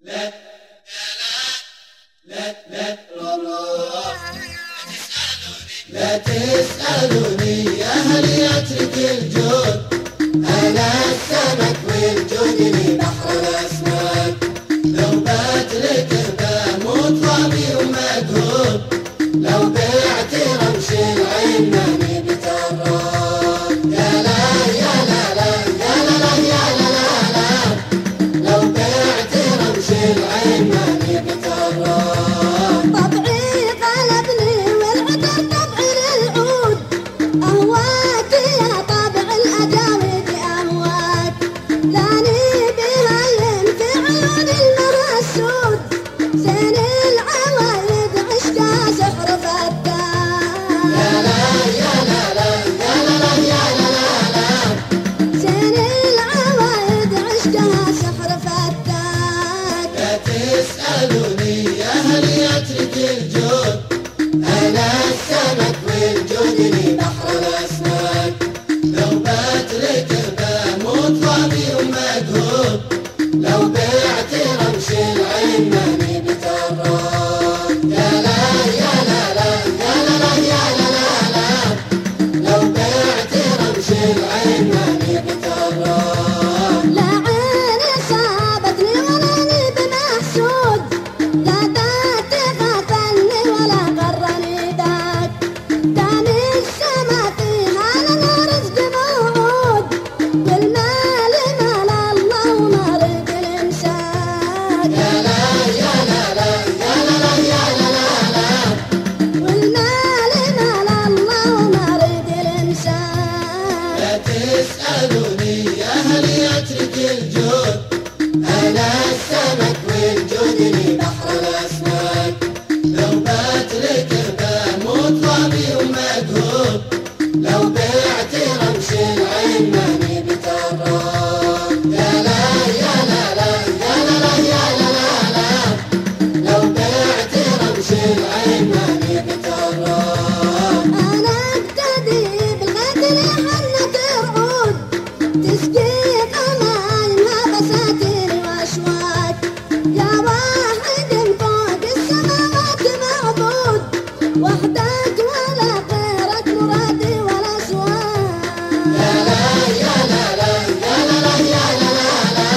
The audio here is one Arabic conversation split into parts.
لا لا لا لا تسألوني يا هل يترك الجود، أنا السمك والجود لي بحر الأسماك. لو بترك بموت ظامي ومجهود، لو بعت رمش العين ماني بتراك. يا لا يا لا لا يا لا لا يا لا لا لا، لو بعت رمش العين ماني بتراك. تسألوني يا هل يترك الجود، أنا السمك والجود لي بحر الأسماك. لو بترك بموت ظامي ومجهود، لو بعت رمش العين ماني بتراك. يا لا يا لا لا يا لا لا يا لا لا لا، لو بعت رمش العين ماني بتراك. تسألوني يا هل يترك الجود، أنا السمك والجود لي بحر الأسماك. لو بترك بموت ظامي ومجهود، لو بعت رمش العين ماني بتراك. يا لا يا لا لا يا لا لا يا لا لا لا، لو بعت رمش العين ماني بتراك. وحدك ولا غيرك مرادي ولا سواك. يا لا يا لا لا يا لا لا يا لا لا لا،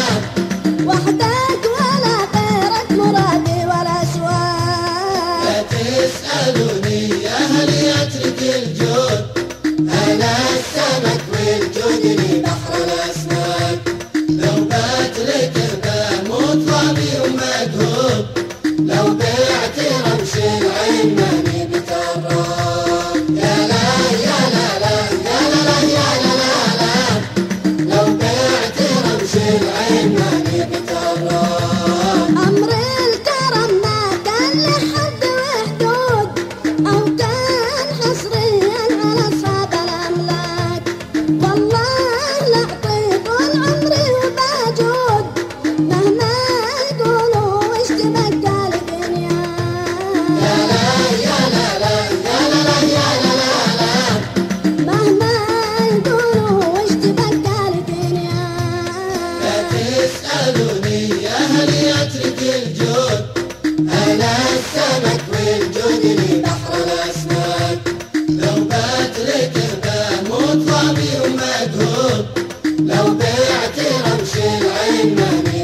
وحدك ولا غيرك مرادي ولا سواك. لا تسألوني يا هل يترك الجود، أنا السمك والجود لي بحر الأسماك. لو بترك بموت ظامي ومجهود، لو بعت رمش العين ماني بتراك. يا لا يا لا لا يا لا لا يا لا لا لا، لو بعت رمش العين ماني بتراك. أمر الكرم ما كان لحد وحدود، أو كان حصريا على أصحاب الأملاك. والله لأعطي طول عمري وبجود، مهما يقولوا وش تبقى لدنيا. يا لا يا لا لا يا لا لا يا لا لا لا، مهما يقولوا وش تبقى لدنيا. لا تسألوني يا هل يترك الجود، أنا السمك والجود لي بحر الأسماك. لو بترك بموت ظامي ومجهود، لو بعت رمش العين ماني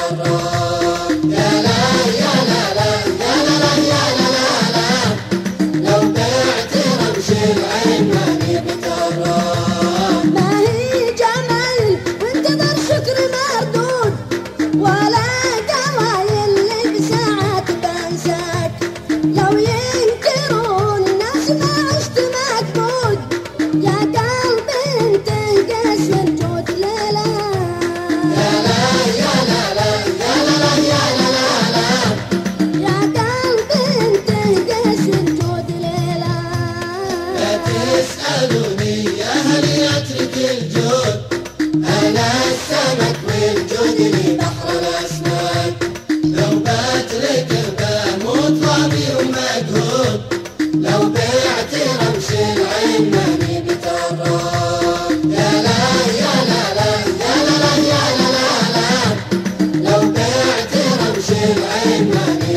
بتراك. يا لا يا لا لا يا لا لا يا لا لا لا، لو بعت رمش العين ماني بتراك. ما هي جمال وانتظر شكر مردود، ولا قوايل اللي بساعات بنساك. لو ينكرون الناس ما عشت مكبود، يا قلبي انت انقاس من جود ليلة. يا لا يا لا لا يا لا لا يا لا لا لا، يا قلبي انت انقاس من جود ليلة. لا تسألوني يا هل يترك الجود، أنا السمك والجود لي بحر الأسماك. العين ما